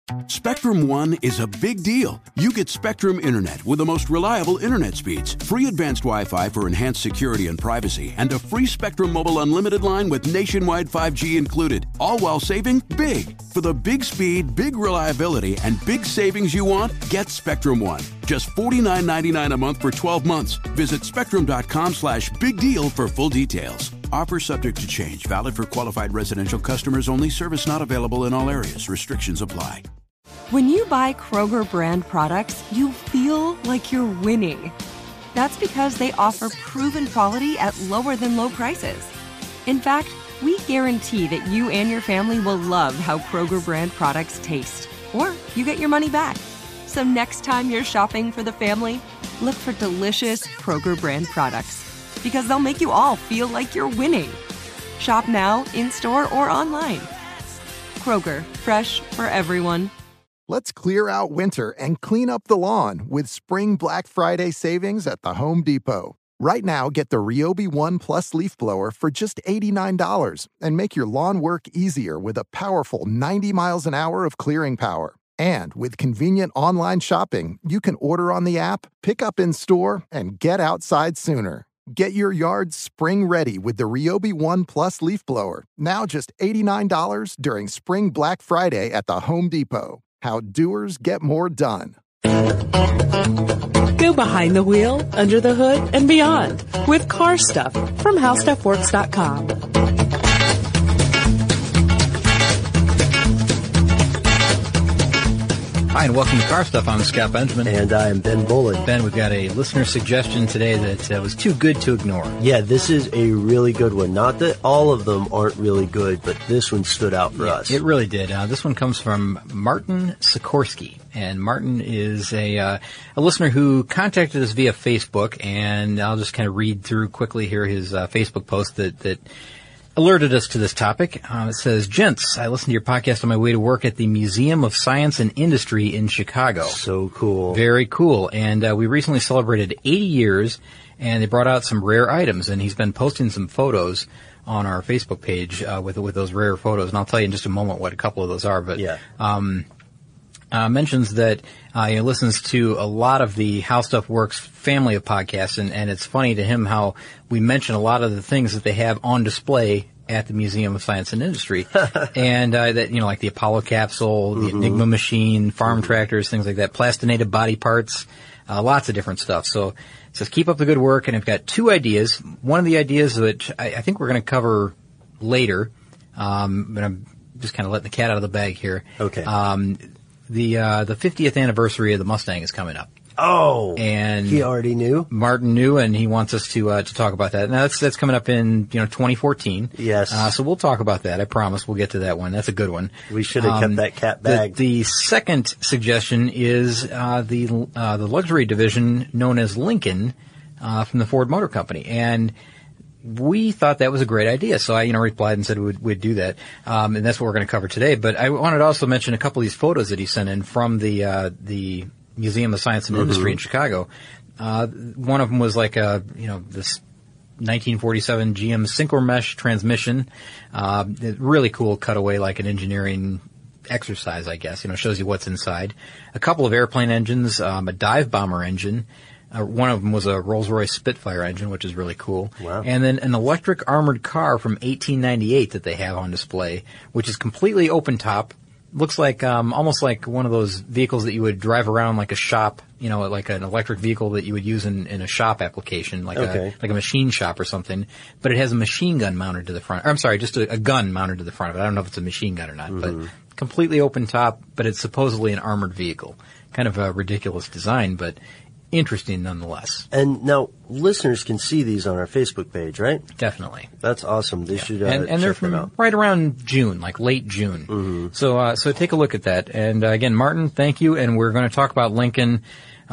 Spectrum One is a big deal. You get Spectrum Internet with the most reliable internet speeds, free advanced Wi-Fi for enhanced security and privacy, and a free Spectrum Mobile Unlimited line with nationwide 5G included, all while saving big. For the big speed, big reliability, and big savings you want, get Spectrum One. Just $49.99 a month for 12 months. Visit spectrum.com/big deal for full details. Offer subject to change. Valid for qualified residential customers only. Service not available in all areas. Restrictions apply. When you buy Kroger brand products, you feel like you're winning. That's because they offer proven quality at lower than low prices. In fact, we guarantee that you and your family will love how Kroger brand products taste, or you get your money back. So next time you're shopping for the family, look for delicious Kroger brand products, because they'll make you all feel like you're winning. Shop now, in-store, or online. Kroger, fresh for everyone. Let's clear out winter and clean up the lawn with Spring Black Friday savings at the Home Depot. Right now, get the Ryobi One Plus leaf blower for just $89 and make your lawn work easier with a powerful 90 miles an hour of clearing power. And with convenient online shopping, you can order on the app, pick up in store, and get outside sooner. Get your yard spring ready with the Ryobi One Plus leaf blower. Now just $89 during Spring Black Friday at the Home Depot. How doers get more done. Go behind the wheel, under the hood, and beyond with Car Stuff from HowStuffWorks.com. Hi, and welcome to Car Stuff. I'm Scott Benjamin. And I'm Ben Bullitt. Ben, we've got a listener suggestion today that was too good to ignore. Yeah, this is a really good one. Not that all of them aren't really good, but this one stood out for us. It really did. This one comes from Martin Sikorsky. And Martin is a listener who contacted us via Facebook, and I'll just kind of read through quickly here his Facebook post that alerted us to this topic. It says, "Gents, I listened to your podcast on my way to work at the Museum of Science and Industry in Chicago." So cool. Very cool. And we recently celebrated 80 years, and they brought out some rare items, and he's been posting some photos on our Facebook page with those rare photos. And I'll tell you in just a moment what a couple of those are. But yeah. Mentions that he listens to a lot of the How Stuff Works family of podcasts, and it's funny to him how we mention a lot of the things that they have on display at the Museum of Science and Industry, and that like the Apollo capsule, the Enigma machine, farm tractors, things like that, plastinated body parts, lots of different stuff. So it says, keep up the good work, and I've got two ideas. One of the ideas which I think we're going to cover later, but I'm just kind of letting the cat out of the bag here. Okay. The 50th anniversary of the Mustang is coming up. Oh, and he already knew? Martin knew, and he wants us to talk about that. Now that's coming up in 2014. Yes. So we'll talk about that. I promise we'll get to that one. That's a good one. We should have kept that cat bagged. The second suggestion is the luxury division known as Lincoln from the Ford Motor Company, and we thought that was a great idea, so I, replied and said we'd do that, and that's what we're going to cover today. But I wanted to also mention a couple of these photos that he sent in from the Museum of Science and Industry in Chicago. One of them was like this 1947 GM Synchromesh transmission, really cool cutaway, like an engineering exercise, I guess. Shows you what's inside. A couple of airplane engines, a dive bomber engine. One of them was a Rolls-Royce Spitfire engine, which is really cool. Wow. And then an electric armored car from 1898 that they have on display, which is completely open top. Looks like almost like one of those vehicles that you would drive around like a shop, like an electric vehicle that you would use in a shop application, like a machine shop or something. But it has a machine gun mounted to the front. Or, I'm sorry, just a gun mounted to the front of it. I don't know if it's a machine gun or not, but completely open top, but it's supposedly an armored vehicle. Kind of a ridiculous design, but interesting nonetheless. And now listeners can see these on our Facebook page, right? Definitely. That's awesome. They should and they're from right around June, like late June. So take a look at that. And again, Martin, thank you. And we're going to talk about Lincoln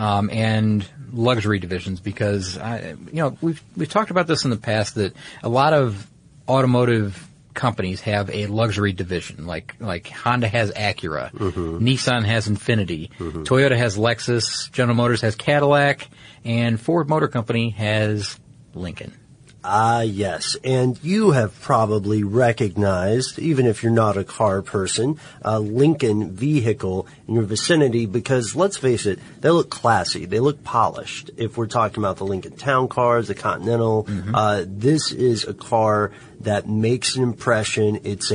and luxury divisions because we've talked about this in the past that a lot of automotive companies have a luxury division, like Honda has Acura, Nissan has Infiniti, Toyota has Lexus, General Motors has Cadillac, and Ford Motor Company has Lincoln. Yes. And you have probably recognized, even if you're not a car person, a Lincoln vehicle in your vicinity because, let's face it, they look classy. They look polished. If we're talking about the Lincoln Town Cars, the Continental, this is a car that makes an impression. It's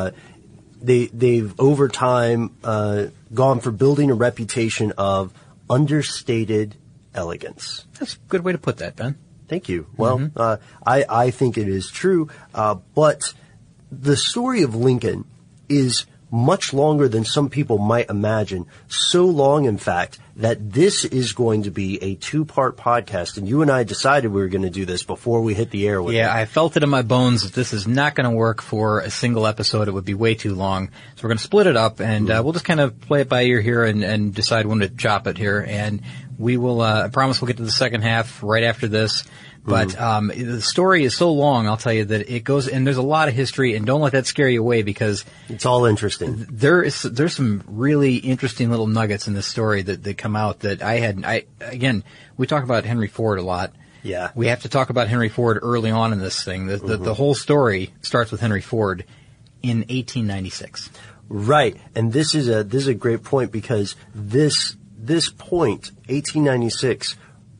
they've over time gone for building a reputation of understated elegance. That's a good way to put that, Ben. Thank you. Well, I think it is true, but the story of Lincoln is much longer than some people might imagine. So long, in fact, that this is going to be a 2-part podcast, and you and I decided we were going to do this before we hit the air with it. Yeah, I felt it in my bones that this is not going to work for a single episode. It would be way too long. So we're going to split it up, and we'll just kind of play it by ear here and decide when to chop it here. And we will, I promise we'll get to the second half right after this. But the story is so long, I'll tell you, that it goes, and there's a lot of history, and don't let that scare you away because it's all interesting. There's some really interesting little nuggets in this story that come out that again, we talk about Henry Ford a lot. Yeah. We have to talk about Henry Ford early on in this thing. The whole story starts with Henry Ford in 1896. Right. And this is a great point because this point, 1896,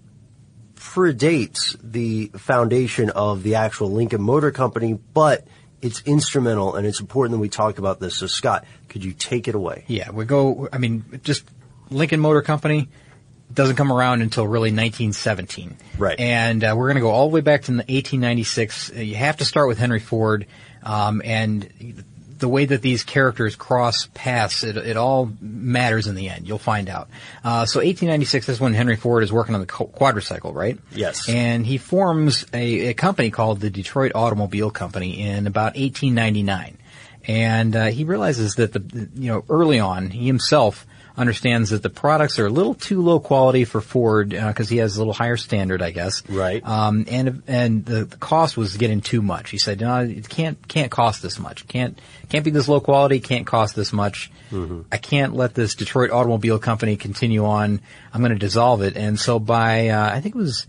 predates the foundation of the actual Lincoln Motor Company, but it's instrumental and it's important that we talk about this. So Scott, could you take it away? Yeah, just Lincoln Motor Company doesn't come around until really 1917. Right. And we're going to go all the way back to 1896. You have to start with Henry Ford, and the way that these characters cross paths, it all matters in the end. You'll find out. So 1896 is when Henry Ford is working on the quadricycle, right? Yes. And he forms a company called the Detroit Automobile Company in about 1899. And he realizes that early on, he himself understands that the products are a little too low quality for Ford because he has a little higher standard, I guess. Right. And the cost was getting too much. He said, "No, it can't cost this much. Can't be this low quality. Can't cost this much. I can't let this Detroit Automobile Company continue on. I'm going to dissolve it." And so by I think it was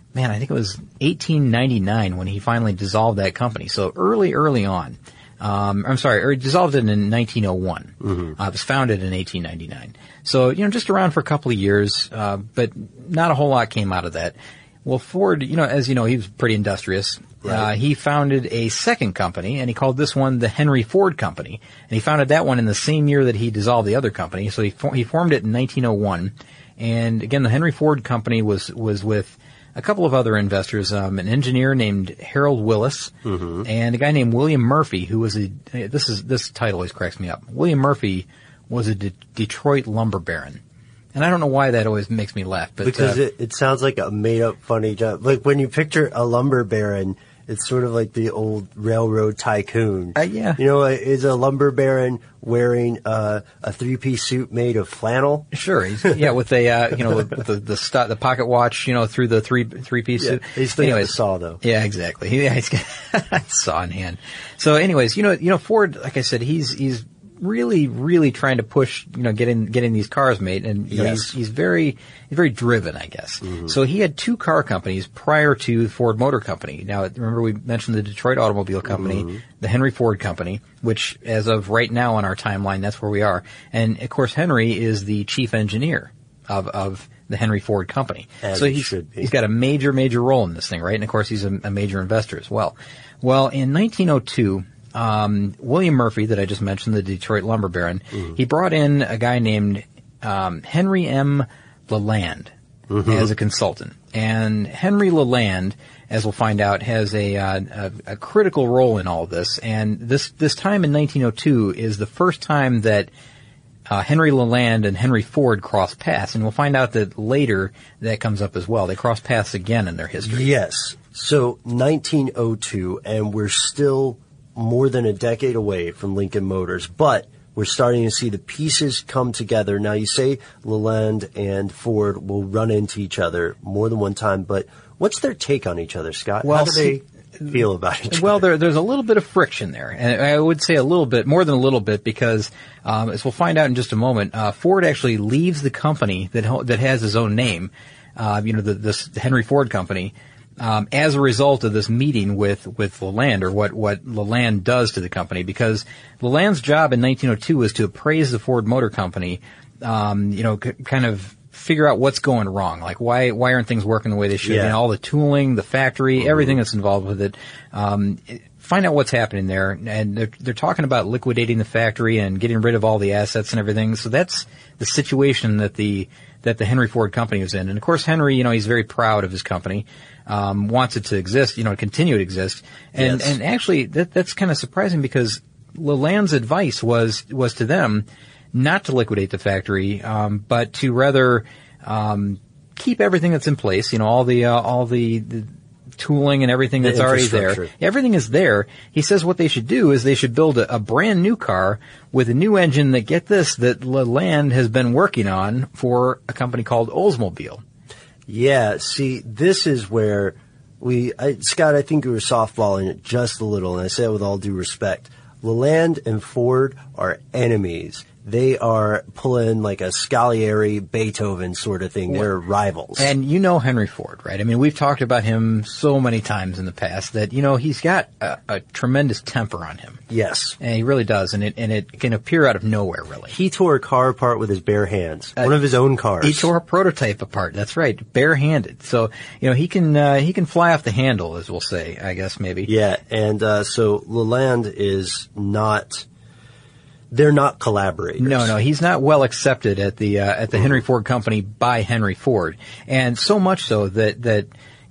1899 when he finally dissolved that company. So early on. He dissolved it in 1901. It was founded in 1899. So, just around for a couple of years, but not a whole lot came out of that. Well, Ford, as you know, he was pretty industrious. Right. He founded a second company, and he called this one the Henry Ford Company. And he founded that one in the same year that he dissolved the other company. So he formed it in 1901. And again, the Henry Ford Company was with a couple of other investors, an engineer named Harold Willis, and a guy named William Murphy, who was this title always cracks me up. William Murphy was a Detroit lumber baron. And I don't know why that always makes me laugh. But because it sounds like a made-up funny job. Like when you picture a lumber baron, it's sort of like the old railroad tycoon. Yeah. Is a lumber baron wearing a 3-piece suit made of flannel? Sure. With the pocket watch, through the three-piece suit. He's still got the saw though. Yeah, exactly. He's got a saw in hand. So anyways, Ford, like I said, he's really, really trying to push, getting these cars made, and he's very driven, I guess. So he had 2 car companies prior to Ford Motor Company. Now, remember we mentioned the Detroit Automobile Company, the Henry Ford Company, which as of right now on our timeline, that's where we are. And of course, Henry is the chief engineer of the Henry Ford Company. As so he's got a major role in this thing, right? And of course, he's a major investor as well. Well, in 1902, William Murphy, that I just mentioned, the Detroit lumber baron, he brought in a guy named Henry M. Leland as a consultant. And Henry Leland, as we'll find out, has a critical role in all this. And this time in 1902 is the first time that Henry Leland and Henry Ford cross paths. And we'll find out that later that comes up as well. They cross paths again in their history. Yes. So 1902, and we're still more than a decade away from Lincoln Motors, but we're starting to see the pieces come together. Now, you say Leland and Ford will run into each other more than one time, but what's their take on each other, Scott? Well, how do they feel about each other? Well, there's a little bit of friction there, and I would say a little bit, more than a little bit, because as we'll find out in just a moment, Ford actually leaves the company that has his own name, the Henry Ford Company, as a result of this meeting with Lalande, or what Lalande does to the company, because Lalande's job in 1902 was to appraise the Ford Motor Company, kind of figure out what's going wrong. Like, why aren't things working the way they should? Yeah. All the tooling, the factory, everything that's involved with it. Find out what's happening there. And they're talking about liquidating the factory and getting rid of all the assets and everything. So that's the situation that the Henry Ford Company was in. And of course, Henry, he's very proud of his company, wants it to exist, continue to exist. And, Yes. and actually that's kind of surprising, because Lalande's advice was to them not to liquidate the factory, but to rather, keep everything that's in place, all the tooling and everything that's already there. Everything is there. He says what they should do is they should build a brand new car with a new engine that Lalande has been working on for a company called Oldsmobile. Yeah, see, this is where Scott, I think we were softballing it just a little, and I say it with all due respect. Lalande and Ford are enemies. They are pulling like a Scagliari, Beethoven sort of thing. They're rivals. And Henry Ford, right? I mean, we've talked about him so many times in the past that, he's got a tremendous temper on him. Yes. And he really does. And it can appear out of nowhere, really. He tore a car apart with his bare hands. One of his own cars. He tore a prototype apart. That's right. Barehanded. So, he can fly off the handle, as we'll say, I guess, maybe. Yeah. And, so Lalande is not, they're not collaborators. No, he's not well accepted at the Henry Ford Company by Henry Ford, and so much so that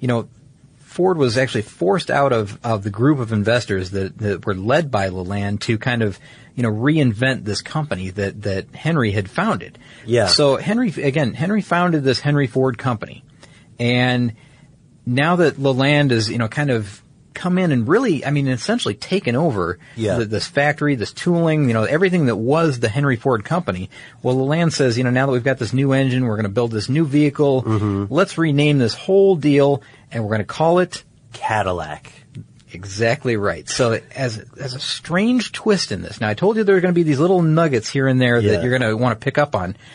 Ford was actually forced out of the group of investors that were led by Lalande to kind of reinvent this company that Henry had founded. Yeah. So Henry founded this Henry Ford Company, and now that Lalande is kind of come in and really, essentially taken over this factory, this tooling, everything that was the Henry Ford Company. Well, Lalande says, now that we've got this new engine, we're going to build this new vehicle. Mm-hmm. Let's rename this whole deal, and we're going to call it Cadillac. Exactly right. So as a strange twist in this. Now, I told you there were going to be these little nuggets here and there that you're going to want to pick up on.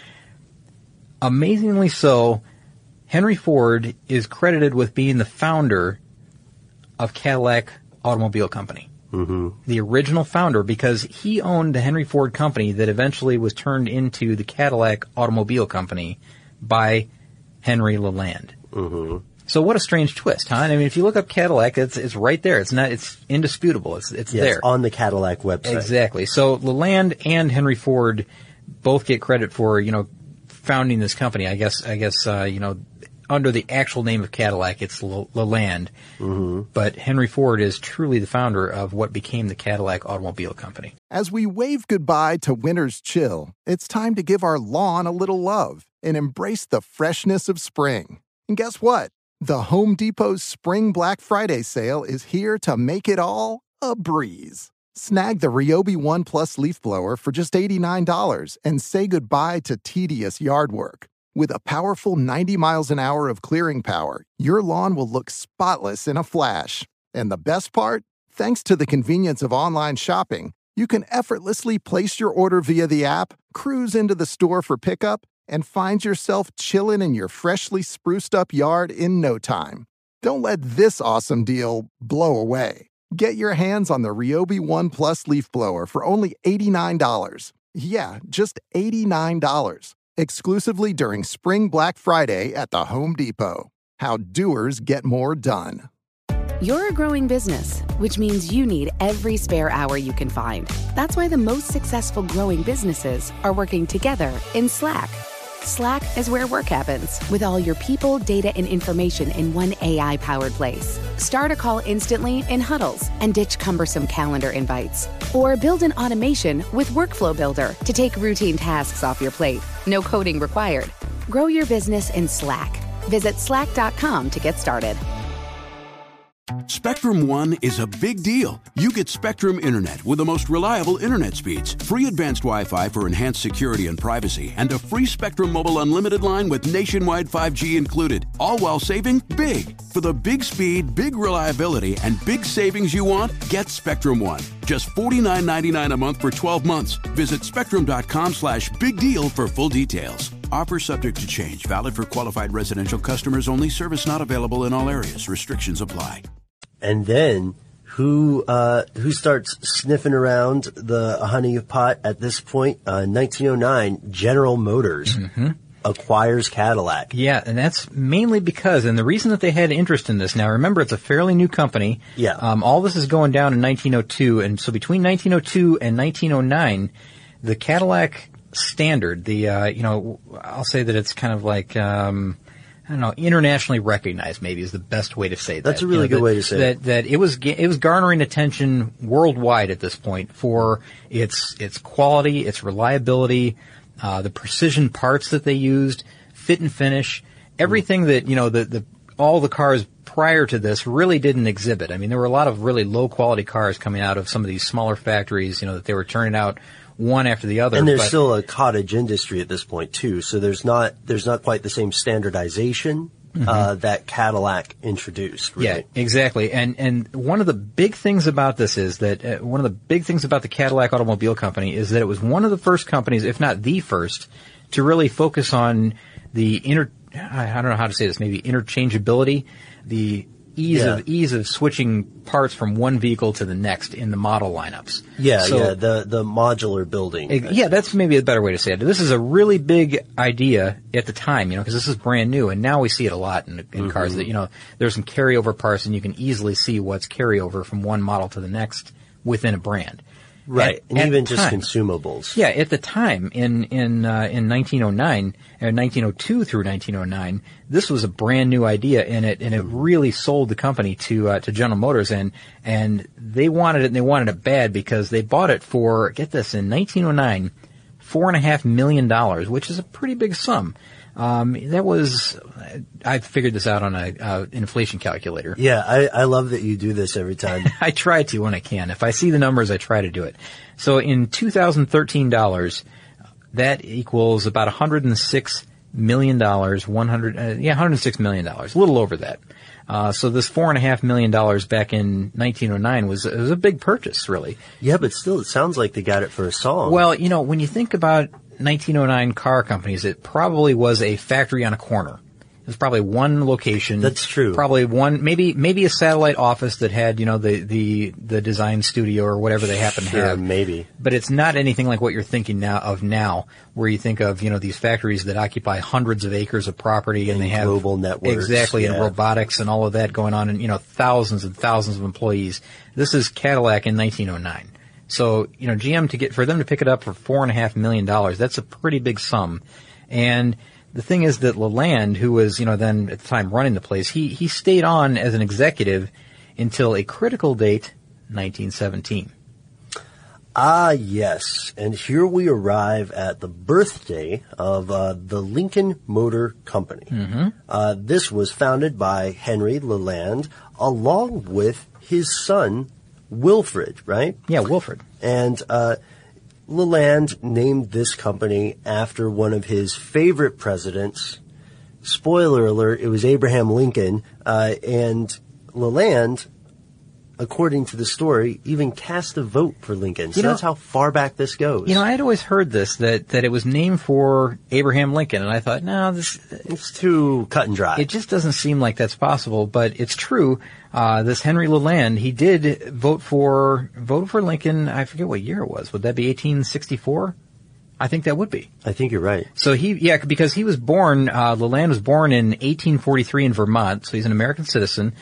Amazingly so, Henry Ford is credited with being the founder of Cadillac Automobile Company. Mm-hmm. The original founder, because he owned the Henry Ford Company that eventually was turned into the Cadillac Automobile Company by Henry Lalande. Mm-hmm. So what a strange twist, huh? I mean, if you look up Cadillac, it's right there. It's indisputable. It's there. It's on the Cadillac website. Exactly. So Lalande and Henry Ford both get credit for, founding this company. I guess, under the actual name of Cadillac, it's Lalande. Mm-hmm. But Henry Ford is truly the founder of what became the Cadillac Automobile Company. As we wave goodbye to winter's chill, it's time to give our lawn a little love and embrace the freshness of spring. And guess what? The Home Depot's Spring Black Friday sale is here to make it all a breeze. Snag the Ryobi One Plus leaf blower for just $89 and say goodbye to tedious yard work. With a powerful 90 miles an hour of clearing power, your lawn will look spotless in a flash. And the best part? Thanks to the convenience of online shopping, you can effortlessly place your order via the app, cruise into the store for pickup, and find yourself chilling in your freshly spruced up yard in no time. Don't let this awesome deal blow away. Get your hands on the Ryobi One Plus leaf blower for only $89. Yeah, just $89. Exclusively during Spring Black Friday at the Home Depot. How doers get more done. You're a growing business, which means you need every spare hour you can find. That's why the most successful growing businesses are working together in Slack. Slack is where work happens, with all your people, data, and information in one AI-powered place. Start a call instantly in huddles and ditch cumbersome calendar invites. Or build an automation with Workflow Builder to take routine tasks off your plate. No coding required. Grow your business in Slack. Visit slack.com to get started. Spectrum One is a big deal. You get Spectrum Internet with the most reliable internet speeds, free advanced Wi-Fi for enhanced security and privacy, and a free Spectrum Mobile Unlimited line with nationwide 5G included, all while saving big. For the big speed, big reliability, and big savings you want, get Spectrum One. Just $49.99 a month for 12 months. Visit spectrum.com/big deal for full details. Offer subject to change. Valid for qualified residential customers only. Service not available in all areas. Restrictions apply. And then who starts sniffing around the honey pot at this point? 1909, General Motors acquires Cadillac. Yeah, and that's mainly because, and the reason that they had interest in this, now remember it's a fairly new company. Yeah. All this is going down in 1902, and so between 1902 and 1909, the Cadillac standard, I'll say that it's kind of like, I don't know, internationally recognized maybe is the best way to say that. That's a really good way to say it. That it was garnering attention worldwide at this point for its quality, its reliability, the precision parts that they used, fit and finish, everything that, all the cars prior to this really didn't exhibit. I mean, there were a lot of really low quality cars coming out of some of these smaller factories, that they were turning out one after the other. And there's still a cottage industry at this point too, so there's not quite the same standardization that Cadillac introduced. Really. Yeah, exactly. And one of the big things about this is that one of the big things about the Cadillac Automobile Company is that it was one of the first companies, if not the first, to really focus on the I don't know how to say this, maybe interchangeability, the ease of switching parts from one vehicle to the next in the model lineups. The modular building. Yeah, that's maybe a better way to say it. This is a really big idea at the time, because this is brand new, and now we see it a lot in cars that, there's some carryover parts, and you can easily see what's carryover from one model to the next within a brand. Right, and even just consumables. Yeah, at the time, in 1909, 1902 through 1909, this was a brand new idea, and it really sold the company to General Motors, and they wanted it, and they wanted it bad because they bought it for, get this, in 1909, $4.5 million, which is a pretty big sum. I figured this out on a inflation calculator. Yeah, I love that you do this every time. I try to when I can. If I see the numbers, I try to do it. So in 2013 dollars, that equals about $106 million, $106 million, a little over that. So this $4.5 million back in 1909 was a big purchase, really. Yeah, but still, it sounds like they got it for a song. Well, when you think about 1909 car companies, it probably was a factory on a corner. It was probably one location. That's true. Probably one, maybe a satellite office that had, the design studio or whatever they happen to have. Maybe. But it's not anything like what you're thinking now, where you think of, these factories that occupy hundreds of acres of property and they have global networks. Exactly, and robotics and all of that going on, and, thousands and thousands of employees. This is Cadillac in 1909. So, GM for them to pick it up for $4.5 million, that's a pretty big sum. And the thing is that Lalande, who was, then at the time running the place, he stayed on as an executive until a critical date, 1917. Ah, yes. And here we arrive at the birthday of the Lincoln Motor Company. This was founded by Henry Lalande along with his son, Wilfred, right? Yeah, Wilfred. And Lalande named this company after one of his favorite presidents. Spoiler alert, it was Abraham Lincoln. And Lalande, according to the story, even cast a vote for Lincoln. So that's how far back this goes. I had always heard this, that it was named for Abraham Lincoln, and I thought, no, it's too cut and dry. It just doesn't seem like that's possible, but it's true. This Henry Lalande, he did vote for Lincoln. I forget what year it was. Would that be 1864? I think that would be. I think you're right. So because he was born, Lalande was born in 1843 in Vermont, so he's an American citizen.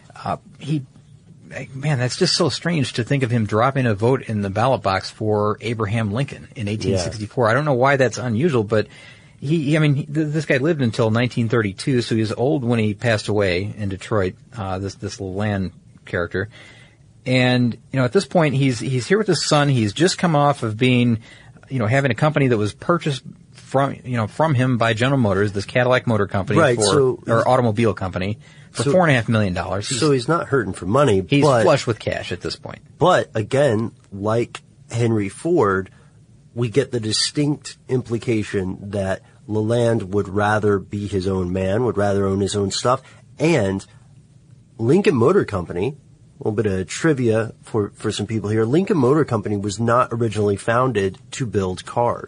Man, that's just so strange to think of him dropping a vote in the ballot box for Abraham Lincoln in 1864. Yeah. I don't know why that's unusual, but this guy lived until 1932, so he was old when he passed away in Detroit, this Lalande character. And, at this point, he's here with his son. He's just come off of being, having a company that was purchased from him by General Motors, this Cadillac Motor Company, right, or automobile company, for $4.5 million. So he's not hurting for money. He's flush with cash at this point. But again, like Henry Ford, we get the distinct implication that Lalande would rather be his own man, would rather own his own stuff. And Lincoln Motor Company, a little bit of trivia for some people here, Lincoln Motor Company was not originally founded to build cars.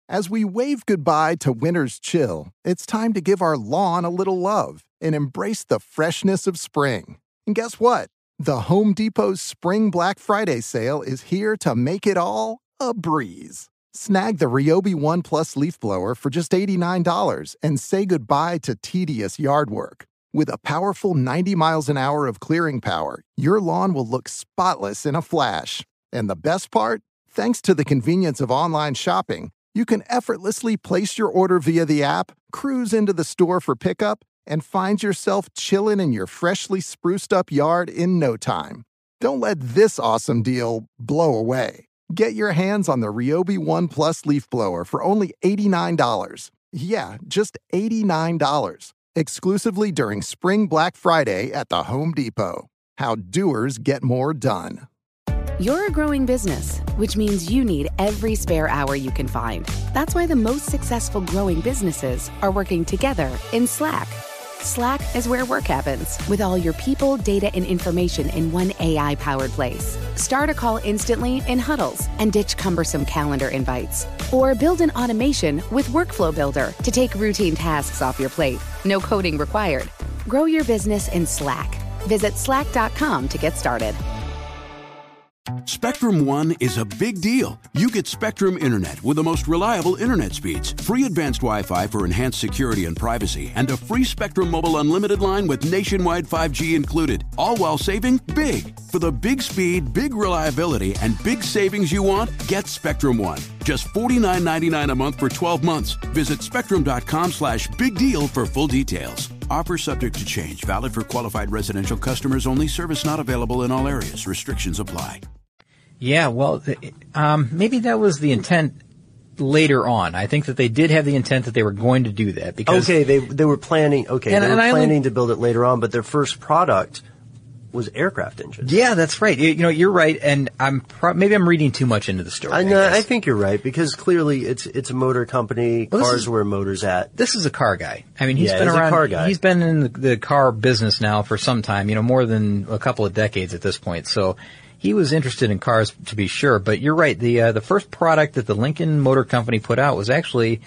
As we wave goodbye to winter's chill, it's time to give our lawn a little love and embrace the freshness of spring. And guess what? The Home Depot's Spring Black Friday sale is here to make it all a breeze. Snag the Ryobi One Plus leaf blower for just $89 and say goodbye to tedious yard work. With a powerful 90 miles an hour of clearing power, your lawn will look spotless in a flash. And the best part? Thanks to the convenience of online shopping, you can effortlessly place your order via the app, cruise into the store for pickup, and find yourself chilling in your freshly spruced up yard in no time. Don't let this awesome deal blow away. Get your hands on the Ryobi One Plus leaf blower for only $89. Yeah, just $89. Exclusively during Spring Black Friday at the Home Depot. How doers get more done. You're a growing business, which means you need every spare hour you can find. That's why the most successful growing businesses are working together in Slack. Slack is where work happens, with all your people, data, and information in one AI-powered place. Start a call instantly in huddles and ditch cumbersome calendar invites. Or build an automation with Workflow Builder to take routine tasks off your plate. No coding required. Grow your business in Slack. Visit slack.com to get started. Spectrum One is a big deal. You get Spectrum Internet with the most reliable internet speeds, free advanced Wi-Fi for enhanced security and privacy, and a free Spectrum Mobile Unlimited line with nationwide 5G included, all while saving big. For the big speed, big reliability, and big savings you want, get Spectrum One. Just $49.99 a month for 12 months. Visit spectrum.com/big deal for full details. Offer subject to change. Valid for qualified residential customers only. Service not available in all areas. Restrictions apply. Yeah, well, maybe that was the intent later on. I think that they did have the intent that they were going to do that because they were planning. They were planning to build it later on, but their first product was aircraft engines. Yeah, that's right. You're right, and maybe I'm reading too much into the story. I think you're right because clearly it's a motor company. Well, cars are where motors at. This is a car guy. I mean, he's been around. A car guy. He's been in the car business now for some time. More than a couple of decades at this point. So he was interested in cars to be sure. But you're right. The first product that the Lincoln Motor Company put out was actually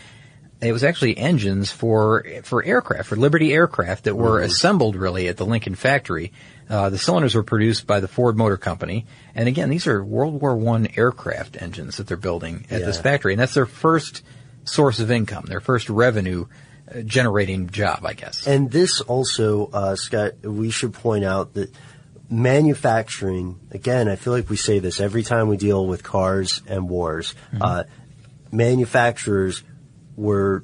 engines for aircraft, for Liberty aircraft that were assembled really at the Lincoln factory. The cylinders were produced by the Ford Motor Company. And again, these are World War I aircraft engines that they're building at this factory. And that's their first source of income, their first revenue generating job, I guess. And this also, Scott, we should point out that manufacturing, again, I feel like we say this every time we deal with cars and wars, manufacturers were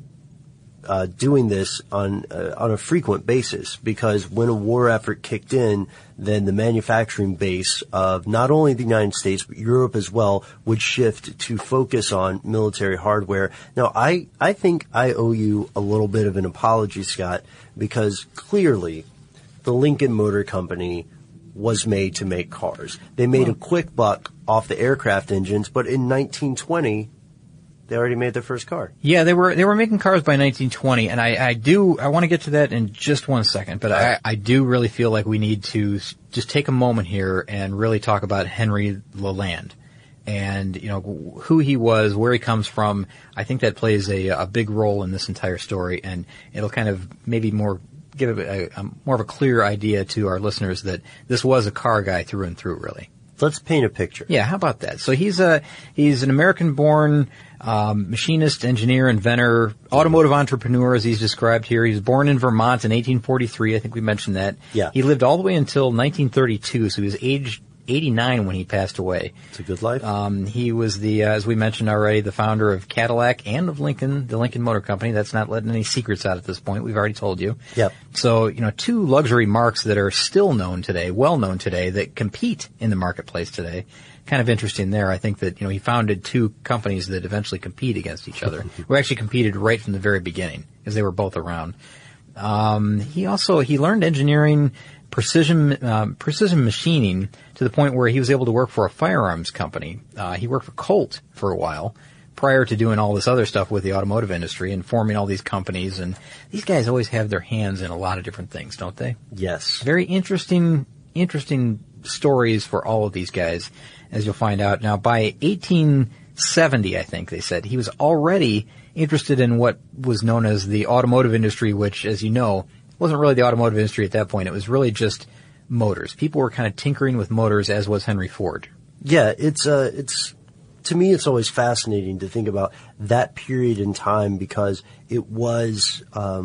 doing this on a frequent basis because when a war effort kicked in, then the manufacturing base of not only the United States but Europe as well would shift to focus on military hardware. Now, I think I owe you a little bit of an apology, Scott, because clearly the Lincoln Motor Company was made to make cars. They made a quick buck off the aircraft engines, but in 1920 they already made their first car. Yeah, they were making cars by 1920, and I want to get to that in just one second, but I do really feel like we need to just take a moment here and really talk about Henry LeLand and, who he was, where he comes from. I think that plays a big role in this entire story, and it'll kind of maybe give a more of a clear idea to our listeners that this was a car guy through and through, really. Let's paint a picture. Yeah, how about that? So he's an American-born machinist, engineer, inventor, automotive entrepreneur, as he's described here. He was born in Vermont in 1843. I think we mentioned that. Yeah. He lived all the way until 1932, so he was aged 89 when he passed away. It's a good life. He was as we mentioned already, the founder of Cadillac and of Lincoln, the Lincoln Motor Company. That's not letting any secrets out at this point. We've already told you. Yep. So, two luxury marques that are still known today, well known today, that compete in the marketplace today. Kind of interesting there. I think that, he founded two companies that eventually compete against each other. Who actually competed right from the very beginning, because they were both around. He learned engineering, precision machining to the point where he was able to work for a firearms company. He worked for Colt for a while prior to doing all this other stuff with the automotive industry and forming all these companies. And these guys always have their hands in a lot of different things, don't they? Yes. Very interesting stories for all of these guys, as you'll find out. Now, by 1970, I think they said, he was already interested in what was known as the automotive industry, which, as you know, wasn't really the automotive industry at that point. It was really just motors. People were kind of tinkering with motors, as was Henry Ford. Yeah, it's to me, it's always fascinating to think about that period in time because it was,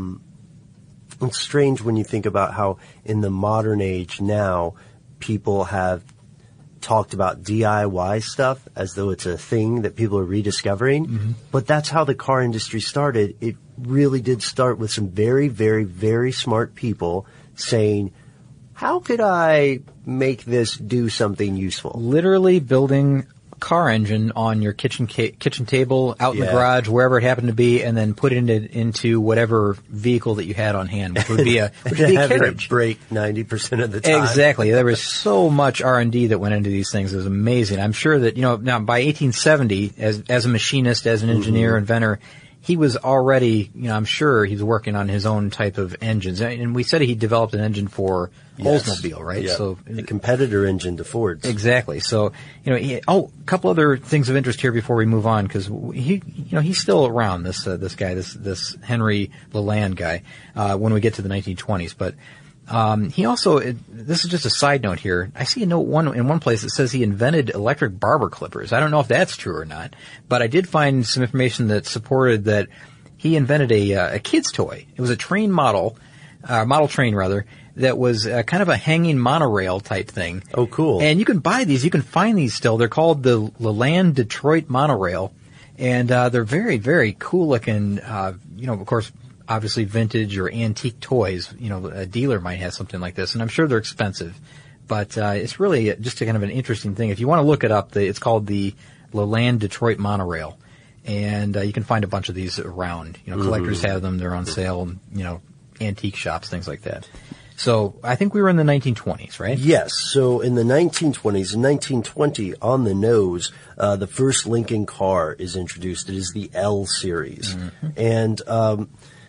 it's strange when you think about how in the modern age now, people have talked about DIY stuff as though it's a thing that people are rediscovering. Mm-hmm. But that's how the car industry started. It really did start with some very, very, very smart people saying, how could I make this do something useful? Literally building a car engine on your kitchen table, out in the garage, wherever it happened to be, and then put it into whatever vehicle that you had on hand, which would be a carriage. It break 90% of the time. Exactly. There was so much R&D that went into these things. It was amazing. I'm sure that, now by 1870, as a machinist, as an engineer, inventor, he was already, I'm sure he was working on his own type of engines. And we said he developed an engine for Oldsmobile, right? Yeah. So a competitor engine to Ford's. Exactly. So, a couple other things of interest here before we move on, because he's still around, this guy, this Henry Leland guy, when we get to the 1920s. But, he also, this is just a side note here. I see a note in one place that says he invented electric barber clippers. I don't know if that's true or not, but I did find some information that supported that he invented a kid's toy. It was a model train rather, that was kind of a hanging monorail type thing. Oh, cool. And you can buy these. You can find these still. They're called the Leland Detroit Monorail. And, they're very, very cool looking, of course, obviously vintage or antique toys. A dealer might have something like this, and I'm sure they're expensive. But it's really just a kind of an interesting thing. If you want to look it up, it's called the Leland Detroit Monorail. And you can find a bunch of these around. Collectors have them. They're on sale, antique shops, things like that. So I think we were in the 1920s, right? Yes. So in the 1920s, in 1920, on the nose, the first Lincoln car is introduced. It is the L Series. Mm-hmm. And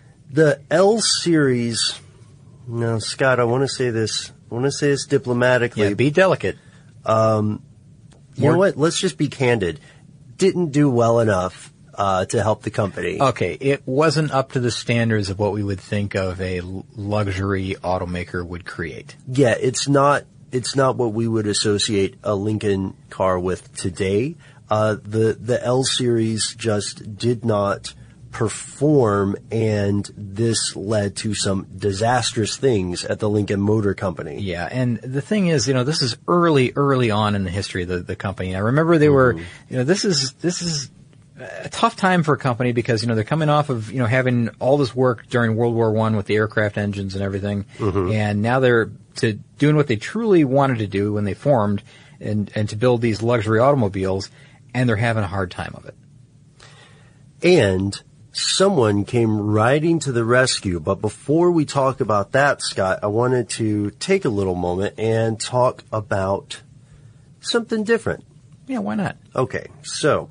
the L Series, now, Scott, I want to say this diplomatically. Yeah, be delicate. You know what? Let's just be candid. Didn't do well enough to help the company. Okay, it wasn't up to the standards of what we would think of a luxury automaker would create. Yeah, it's not what we would associate a Lincoln car with today. The L Series just did not perform, and this led to some disastrous things at the Lincoln Motor Company. Yeah, and the thing is, this is early on in the history of the company. I remember they were, this is a tough time for a company because, they're coming off of, having all this work during World War I with the aircraft engines and everything. Mm-hmm. And now they're doing what they truly wanted to do when they formed and to build these luxury automobiles, and they're having a hard time of it. And someone came riding to the rescue. But before we talk about that, Scott, I wanted to take a little moment and talk about something different. Yeah, why not? Okay, so,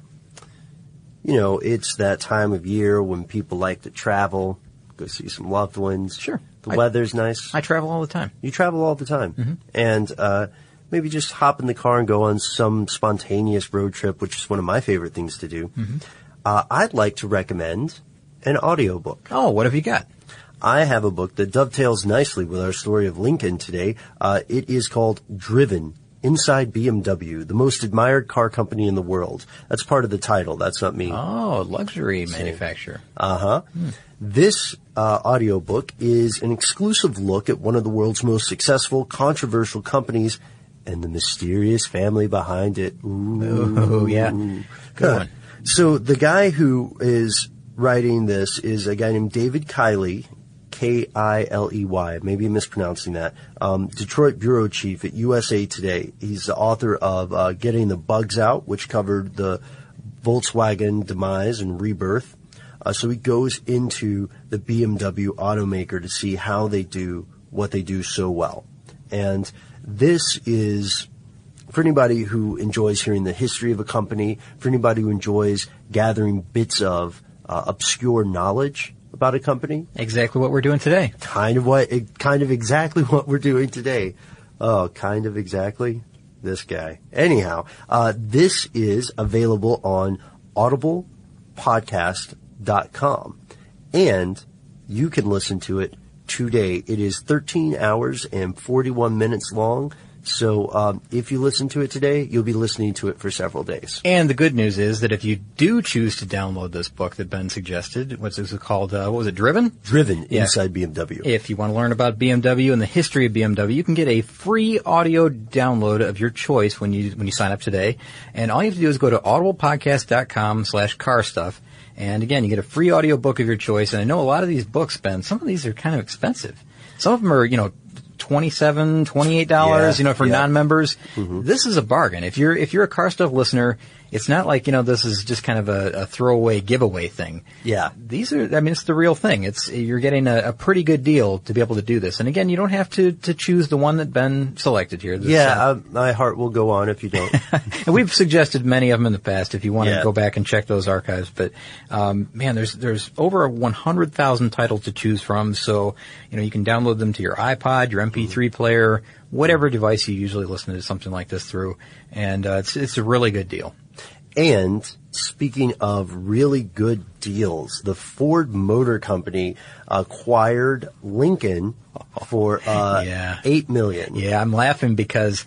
it's that time of year when people like to travel, go see some loved ones. Sure. The weather's nice. I travel all the time. You travel all the time. Mm-hmm. And maybe just hop in the car and go on some spontaneous road trip, which is one of my favorite things to do. Mm-hmm. I'd like to recommend an audiobook. Oh, what have you got? I have a book that dovetails nicely with our story of Lincoln today. It is called Driven, Inside BMW, the most admired car company in the world. That's part of the title. That's not me. Oh, luxury manufacturer. Uh-huh. This audiobook is an exclusive look at one of the world's most successful, controversial companies and the mysterious family behind it. Ooh, yeah. Good one. So the guy who is writing this is a guy named David Kiley, K-I-L-E-Y, maybe I'm mispronouncing that, Detroit bureau chief at USA Today. He's the author of Getting the Bugs Out, which covered the Volkswagen demise and rebirth. So he goes into the BMW automaker to see how they do what they do so well. And this is, for anybody who enjoys hearing the history of a company, for anybody who enjoys gathering bits of obscure knowledge about a company. Exactly what we're doing today. Kind of exactly what we're doing today. Oh, kind of exactly. This guy. Anyhow, this is available on audiblepodcast.com. And you can listen to it today. It is 13 hours and 41 minutes long. So if you listen to it today, you'll be listening to it for several days. And the good news is that if you do choose to download this book that Ben suggested, what's it called? What was it? Driven? Driven, Inside BMW. If you want to learn about BMW and the history of BMW, you can get a free audio download of your choice when you sign up today. And all you have to do is go to audiblepodcast.com/carstuff. And again, you get a free audio book of your choice. And I know a lot of these books, Ben, some of these are kind of expensive. Some of them are, $27, $28, for non-members. Mm-hmm. This is a bargain. If you're a Car Stuff listener, it's not like, this is just kind of a throwaway giveaway thing. Yeah. These are, it's the real thing. You're getting a pretty good deal to be able to do this. And again, you don't have to choose the one that Ben selected here. My heart will go on if you don't. And we've suggested many of them in the past if you want to go back and check those archives. But, there's over 100,000 titles to choose from. So, you can download them to your iPod, your MP3 player, whatever device you usually listen to something like this through. And, it's a really good deal. And speaking of really good deals, the Ford Motor Company acquired Lincoln for $8 million. Yeah, I'm laughing because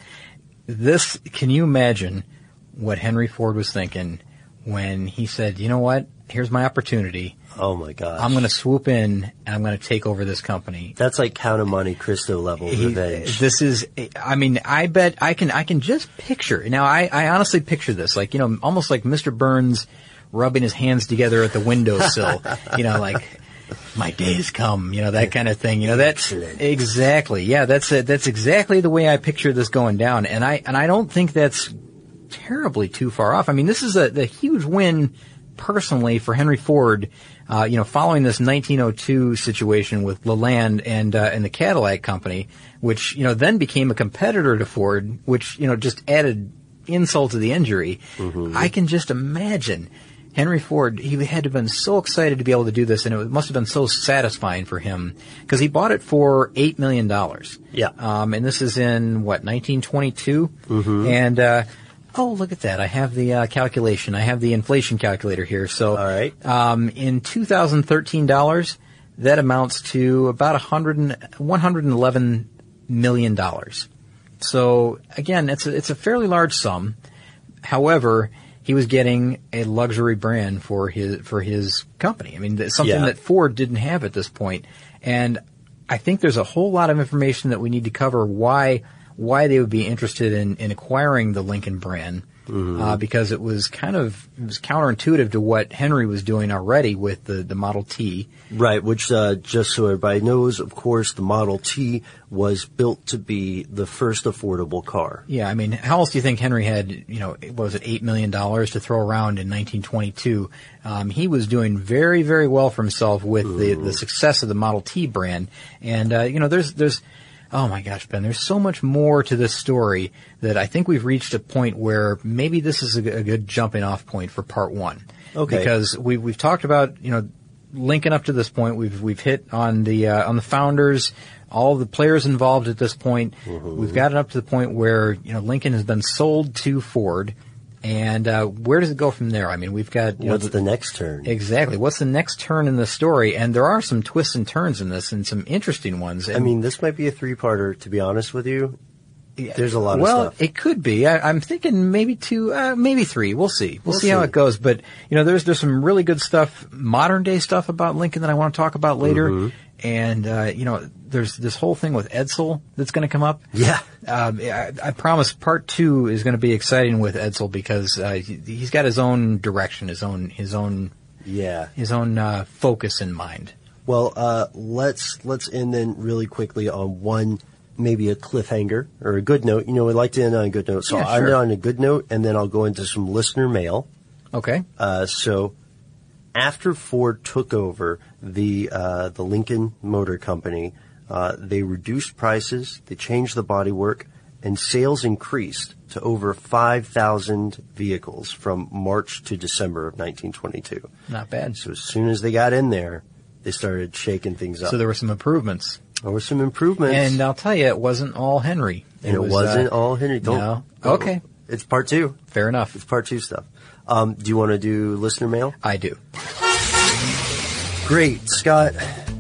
can you imagine what Henry Ford was thinking when he said, you know what, here's my opportunity. Oh my gosh. I'm going to swoop in and I'm going to take over this company. That's like Count of Monte Cristo level revenge. This is, I bet I can just picture. Now, I honestly picture this, like, almost like Mr. Burns rubbing his hands together at the windowsill, like, my day has come, that kind of thing. That's exactly, that's exactly the way I picture this going down. And I don't think that's terribly too far off. This is the huge win personally for Henry Ford, following this 1902 situation with Leland and the Cadillac Company, which, then became a competitor to Ford, which, just added insult to the injury. Mm-hmm. I can just imagine Henry Ford, he had to have been so excited to be able to do this, and it must have been so satisfying for him, because he bought it for $8 million. Yeah. And this is in, 1922? Mm-hmm. And, oh, look at that. I have the calculation. I have the inflation calculator here. So, all right. In 2013 dollars, that amounts to about $111 million. So, again, it's a fairly large sum. However, he was getting a luxury brand for his company. Something that Ford didn't have at this point. And I think there's a whole lot of information that we need to cover why they would be interested in acquiring the Lincoln brand, because it was counterintuitive to what Henry was doing already with the Model T. Right, which, just so everybody knows, of course, the Model T was built to be the first affordable car. Yeah, how else do you think Henry had, what was it, $8 million to throw around in 1922? He was doing very, very well for himself with the success of the Model T brand. And, there's oh my gosh, Ben, there's so much more to this story that I think we've reached a point where maybe this is a good jumping off point for part one. Okay. Because we've talked about, Lincoln up to this point. We've hit on the founders, all the players involved at this point. Mm-hmm. We've gotten up to the point where, Lincoln has been sold to Ford. And where does it go from there? We've got... What's the next turn? Exactly. What's the next turn in the story? And there are some twists and turns in this, and some interesting ones. And, this might be a three-parter, to be honest with you. There's a lot of Well, stuff. it could be. I'm thinking maybe two, maybe three. We'll see. We'll see how it goes. But, there's some really good stuff, modern-day stuff about Lincoln that I want to talk about later. Mm-hmm. And, there's this whole thing with Edsel that's going to come up. Yeah. I promise part two is going to be exciting with Edsel because, he's got his own direction, his own focus in mind. Well, let's end then really quickly on one, maybe a cliffhanger or a good note. We like to end on a good note. So I'll end on a good note and then I'll go into some listener mail. Okay. So after Ford took over the Lincoln Motor Company, they reduced prices, they changed the bodywork, and sales increased to over 5,000 vehicles from March to December of 1922. Not bad. So as soon as they got in there, they started shaking things up. So there were some improvements. There were some improvements. And I'll tell you, it wasn't all Henry. And it wasn't all Henry. No. Okay. It's part 2. Fair enough. It's part 2 stuff. Do you want to do listener mail? I do. Great. Scott,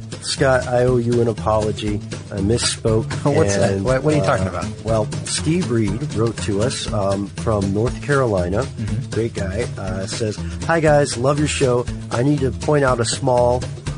I owe you an apology. I misspoke. What's that? What are you talking about? Well, Steve Reed wrote to us from North Carolina. Mm-hmm. Great guy. Says, "Hi guys, love your show. I need to point out a small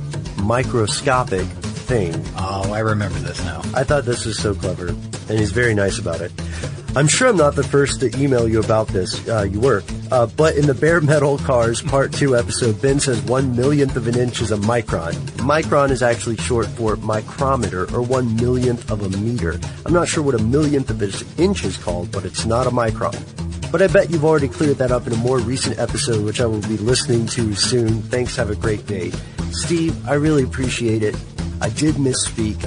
microscopic thing." Oh, I remember this now. I thought this was so clever, and he's very nice about it. "I'm sure I'm not the first to email you about this. You were. But in the Bare Metal Cars Part 2 episode, Ben says 1/1,000,000th of an inch is a micron. Micron is actually short for micrometer, or 1/1,000,000th of a meter. I'm not sure what a millionth of an inch is called, but it's not a micron. But I bet you've already cleared that up in a more recent episode, which I will be listening to soon. Thanks, have a great day." Steve, I really appreciate it. I did misspeak.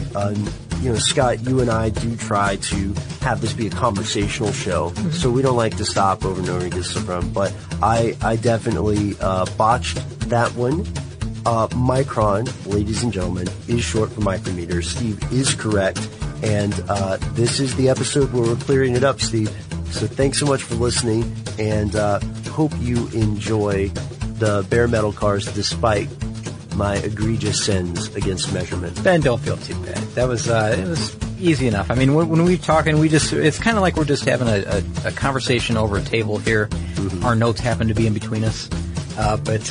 Scott, you and I do try to have this be a conversational show, so we don't like to stop over and over and get stuff from. But I definitely botched that one. Micron, ladies and gentlemen, is short for micrometer. Steve is correct, and this is the episode where we're clearing it up, Steve. So thanks so much for listening, and hope you enjoy the Bare Metal Cars despite my egregious sins against measurement. Ben, don't feel too bad. That was it was easy enough. I mean, when we're talking, it's kind of like we're just having a conversation over a table here. Mm-hmm. Our notes happen to be in between us. Which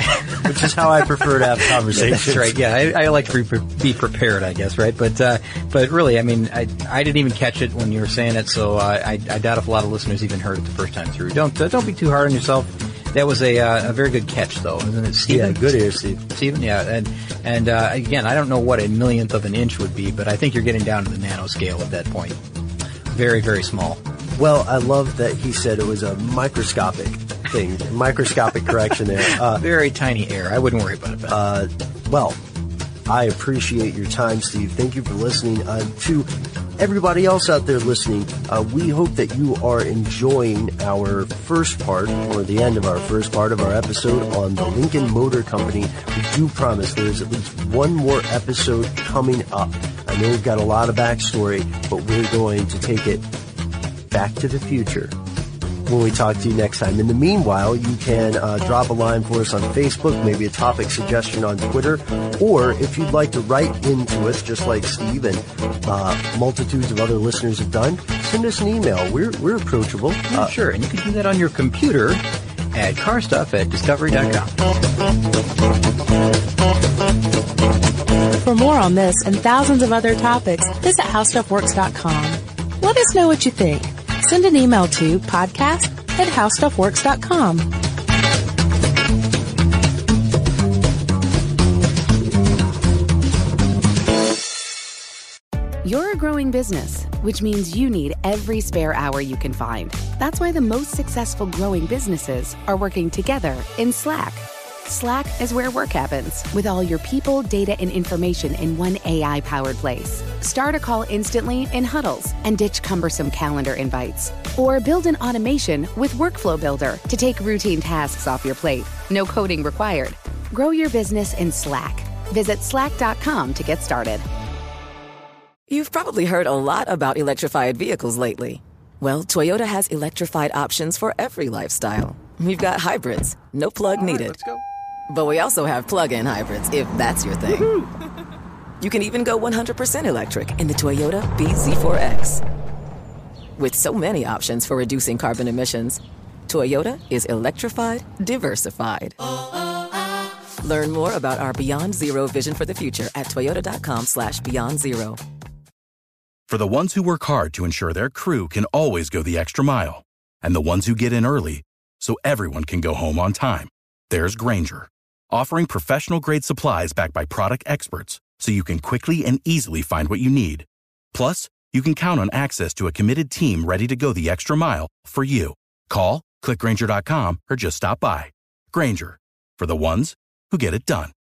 is how I prefer to have conversations. That's right. Yeah, I like to be prepared, I guess, right? But really, I mean, I didn't even catch it when you were saying it, so I doubt if a lot of listeners even heard it the first time through. Don't be too hard on yourself. That was a very good catch, though, isn't it, Stephen? Yeah, good ear, Steve. Stephen, yeah, and again, I don't know what a millionth of an inch would be, but I think you're getting down to the nanoscale at that point. Very, very small. Well, I love that he said it was a microscopic thing, microscopic correction there. Very tiny error. I wouldn't worry about it. Well, I appreciate your time, Steve. Thank you for listening. To everybody else out there listening, we hope that you are enjoying our first part, or the end of our first part of our episode on the Lincoln Motor Company. We do promise there is at least one more episode coming up. I know we've got a lot of backstory, but we're going to take it back to the future when we talk to you next time. In the meanwhile, you can drop a line for us on Facebook, maybe a topic suggestion on Twitter, or if you'd like to write into us, just like Steve and multitudes of other listeners have done, send us an email. We're approachable. Yeah, sure, and you can do that on your computer at carstuff@discovery.com. For more on this and thousands of other topics, visit howstuffworks.com. Let us know what you think. Send an email to podcast@howstuffworks.com. You're a growing business, which means you need every spare hour you can find. That's why the most successful growing businesses are working together in Slack. Slack is where work happens, with all your people, data, and information in one AI-powered place. Start a call instantly in huddles and ditch cumbersome calendar invites. Or build an automation with Workflow Builder to take routine tasks off your plate. No coding required. Grow your business in Slack. Visit slack.com to get started. You've probably heard a lot about electrified vehicles lately. Well, Toyota has electrified options for every lifestyle. We've got hybrids, no plug needed. Let's go. But we also have plug-in hybrids, if that's your thing. Woo-hoo! You can even go 100% electric in the Toyota bZ4X. With so many options for reducing carbon emissions, Toyota is electrified, diversified. Learn more about our Beyond Zero vision for the future at toyota.com/Beyond Zero. For the ones who work hard to ensure their crew can always go the extra mile, and the ones who get in early so everyone can go home on time, there's Grainger, offering professional-grade supplies backed by product experts so you can quickly and easily find what you need. Plus, you can count on access to a committed team ready to go the extra mile for you. Call, click Grainger.com, or just stop by. Grainger, for the ones who get it done.